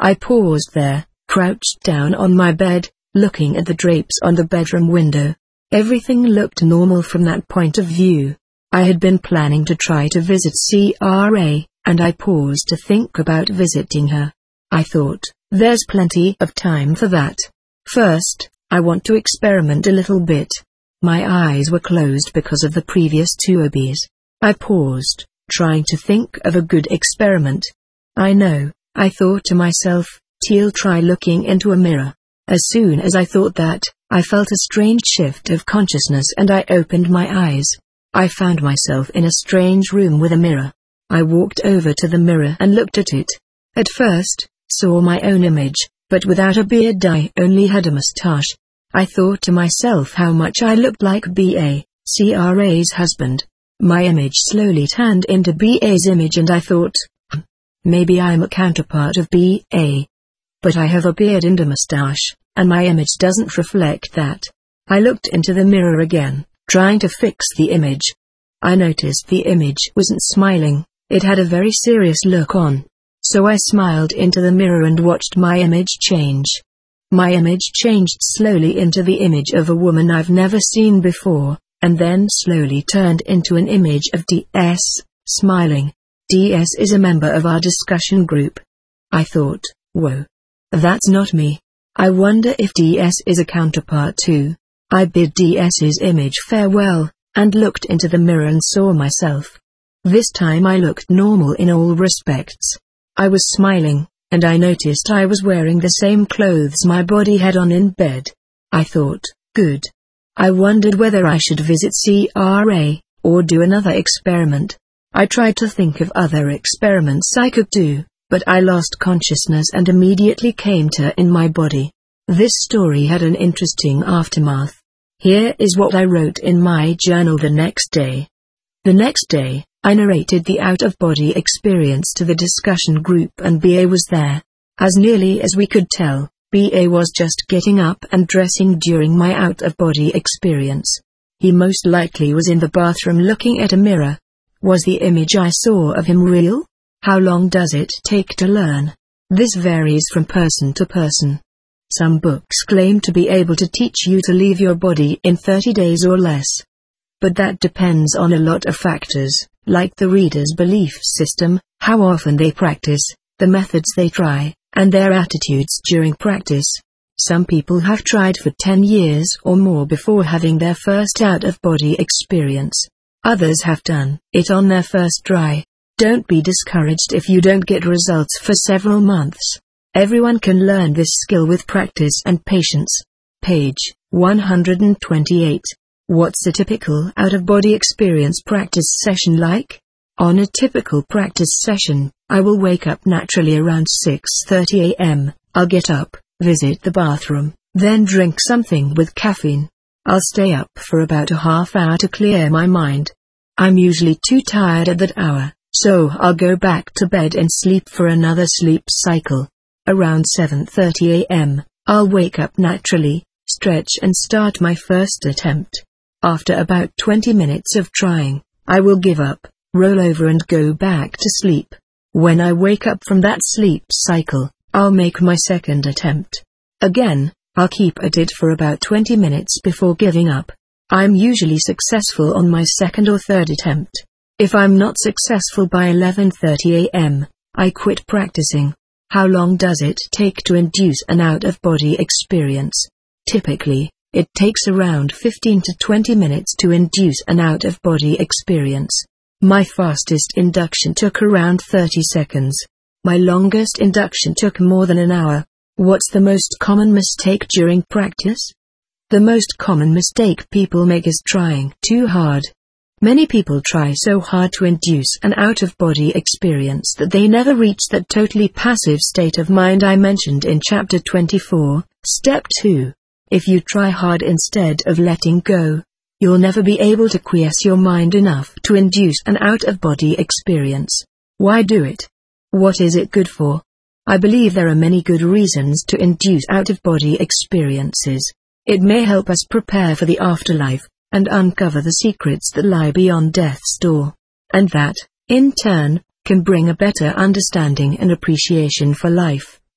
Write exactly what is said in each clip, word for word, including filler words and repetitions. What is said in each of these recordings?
I paused there, crouched down on my bed, looking at the drapes on the bedroom window. Everything looked normal from that point of view. I had been planning to try to visit C R A, and I paused to think about visiting her. I thought, there's plenty of time for that. First, I want to experiment a little bit. My eyes were closed because of the previous two O Bs. I paused, trying to think of a good experiment. I know, I thought to myself, Teal, try looking into a mirror. As soon as I thought that, I felt a strange shift of consciousness and I opened my eyes. I found myself in a strange room with a mirror. I walked over to the mirror and looked at it. At first, saw my own image, but without a beard. I only had a mustache. I thought to myself how much I looked like B A, C R A's husband. My image slowly turned into B A's image and I thought, maybe I'm a counterpart of B A. But I have a beard and a mustache, and my image doesn't reflect that. I looked into the mirror again, trying to fix the image. I noticed the image wasn't smiling, it had a very serious look on. So I smiled into the mirror and watched my image change. My image changed slowly into the image of a woman I've never seen before, and then slowly turned into an image of D S, smiling. D S is a member of our discussion group. I thought, whoa. That's not me. I wonder if D S is a counterpart too. I bid DS's image farewell, and looked into the mirror and saw myself. This time I looked normal in all respects. I was smiling, and I noticed I was wearing the same clothes my body had on in bed. I thought, good. I wondered whether I should visit C R A, or do another experiment. I tried to think of other experiments I could do, but I lost consciousness and immediately came to in my body. This story had an interesting aftermath. Here is what I wrote in my journal the next day. The next day, I narrated the out-of-body experience to the discussion group and B A was there. As nearly as we could tell, B A was just getting up and dressing during my out-of-body experience. He most likely was in the bathroom looking at a mirror. Was the image I saw of him real? How long does it take to learn? This varies from person to person. Some books claim to be able to teach you to leave your body in thirty days or less. But that depends on a lot of factors, like the reader's belief system, how often they practice, the methods they try, and their attitudes during practice. Some people have tried for ten years or more before having their first out-of-body experience. Others have done it on their first try. Don't be discouraged if you don't get results for several months. Everyone can learn this skill with practice and patience. Page one hundred twenty-eight. What's a typical out-of-body experience practice session like? On a typical practice session, I will wake up naturally around six thirty a m I'll get up, visit the bathroom, then drink something with caffeine. I'll stay up for about a half hour to clear my mind. I'm usually too tired at that hour, so I'll go back to bed and sleep for another sleep cycle. Around seven thirty a m, I'll wake up naturally, stretch and start my first attempt. After about twenty minutes of trying, I will give up, roll over and go back to sleep. When I wake up from that sleep cycle, I'll make my second attempt. Again, I'll keep at it for about twenty minutes before giving up. I'm usually successful on my second or third attempt. If I'm not successful by eleven thirty a m, I quit practicing. How long does it take to induce an out-of-body experience? Typically, it takes around fifteen to twenty minutes to induce an out-of-body experience. My fastest induction took around thirty seconds. My longest induction took more than an hour. What's the most common mistake during practice? The most common mistake people make is trying too hard. Many people try so hard to induce an out-of-body experience that they never reach that totally passive state of mind I mentioned in Chapter twenty-four, Step two. If you try hard instead of letting go, you'll never be able to quiesce your mind enough to induce an out-of-body experience. Why do it? What is it good for? I believe there are many good reasons to induce out-of-body experiences. It may help us prepare for the afterlife, and uncover the secrets that lie beyond death's door. And that, in turn, can bring a better understanding and appreciation for life.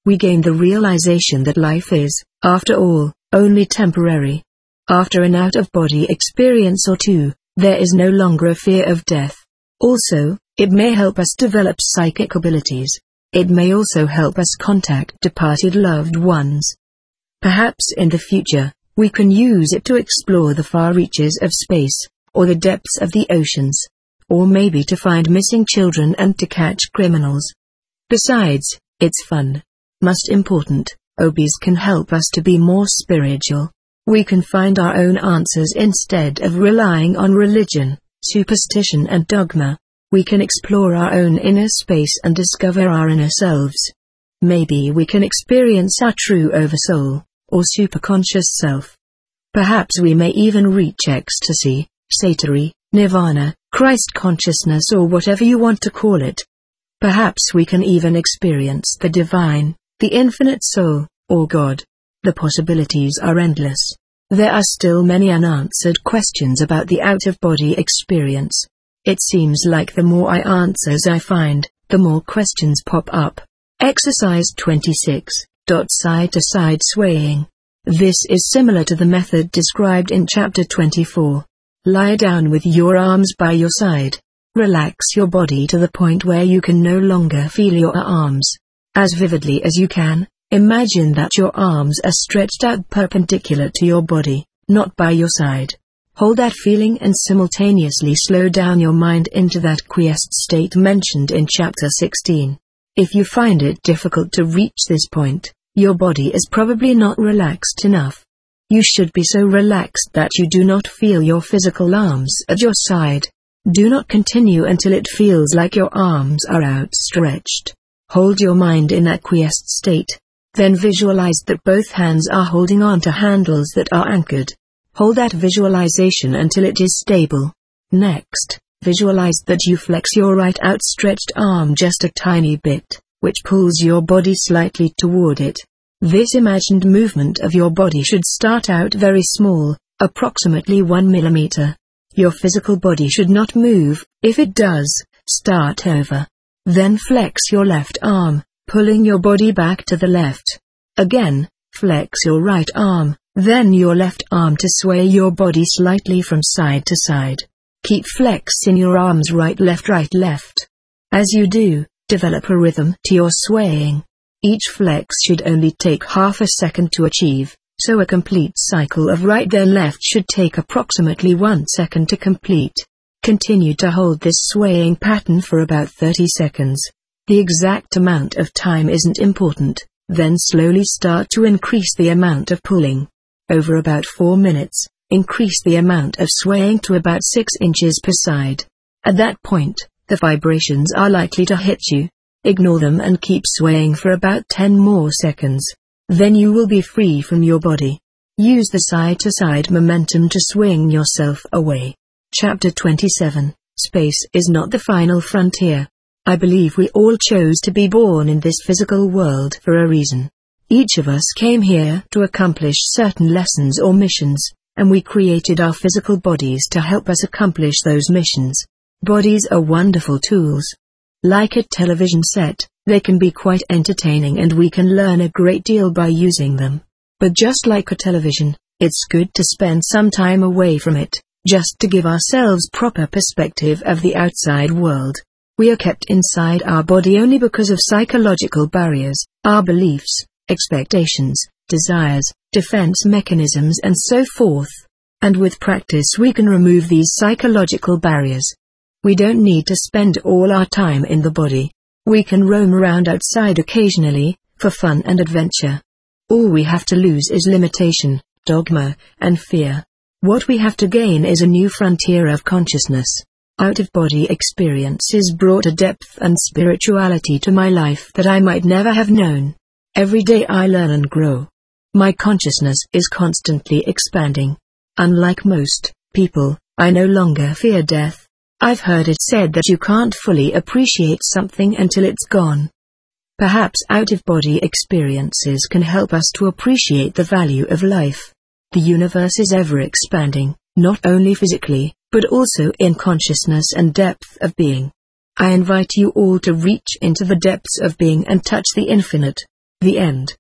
we gain the realization that life is, after all, only temporary. After an out-of-body experience or two, there is no longer a fear of death. Also, it may help us develop psychic abilities. It may also help us contact departed loved ones. Perhaps in the future, we can use it to explore the far reaches of space, or the depths of the oceans. Or maybe to find missing children and to catch criminals. Besides, it's fun. Most important, O Bs can help us to be more spiritual. We can find our own answers instead of relying on religion, superstition and dogma. We can explore our own inner space and discover our inner selves. Maybe we can experience our true oversoul, or superconscious self. Perhaps we may even reach ecstasy, satori, nirvana, Christ consciousness, or whatever you want to call it. Perhaps we can even experience the divine, the infinite soul, or God. The possibilities are endless. There are still many unanswered questions about the out-of-body experience. It seems like the more I answers I find, the more questions pop up. Exercise twenty-six. Side-to-side swaying. This is similar to the method described in chapter twenty-four. Lie down with your arms by your side. Relax your body to the point where you can no longer feel your arms. As vividly as you can, imagine that your arms are stretched out perpendicular to your body, not by your side. Hold that feeling and simultaneously slow down your mind into that quiesced state mentioned in chapter sixteen. If you find it difficult to reach this point, your body is probably not relaxed enough. You should be so relaxed that you do not feel your physical arms at your side. Do not continue until it feels like your arms are outstretched. Hold your mind in that quiesced state. Then visualize that both hands are holding on to handles that are anchored. Hold that visualization until it is stable. Next, visualize that you flex your right outstretched arm just a tiny bit, which pulls your body slightly toward it. This imagined movement of your body should start out very small, approximately one millimeter. Your physical body should not move. If it does, start over. Then flex your left arm, pulling your body back to the left. Again, flex your right arm, then your left arm to sway your body slightly from side to side. Keep flexing your arms right left right left. As you do, develop a rhythm to your swaying. Each flex should only take half a second to achieve, so a complete cycle of right then left should take approximately one second to complete. Continue to hold this swaying pattern for about thirty seconds. The exact amount of time isn't important, then slowly start to increase the amount of pulling. Over about four minutes, increase the amount of swaying to about six inches per side. At that point, the vibrations are likely to hit you. Ignore them and keep swaying for about ten more seconds. Then you will be free from your body. Use the side-to-side momentum to swing yourself away. Chapter twenty-seven. Space is not the final frontier. I believe we all chose to be born in this physical world for a reason. Each of us came here to accomplish certain lessons or missions, and we created our physical bodies to help us accomplish those missions. Bodies are wonderful tools. Like a television set, they can be quite entertaining and we can learn a great deal by using them. But just like a television, it's good to spend some time away from it, just to give ourselves proper perspective of the outside world. We are kept inside our body only because of psychological barriers, our beliefs, expectations, desires, defense mechanisms and so forth. And with practice we can remove these psychological barriers. We don't need to spend all our time in the body. We can roam around outside occasionally, for fun and adventure. All we have to lose is limitation, dogma, and fear. What we have to gain is a new frontier of consciousness. Out-of-body experiences brought a depth and spirituality to my life that I might never have known. Every day I learn and grow. My consciousness is constantly expanding. Unlike most people, I no longer fear death. I've heard it said that you can't fully appreciate something until it's gone. Perhaps out-of-body experiences can help us to appreciate the value of life. The universe is ever expanding, not only physically, but also in consciousness and depth of being. I invite you all to reach into the depths of being and touch the infinite. The end.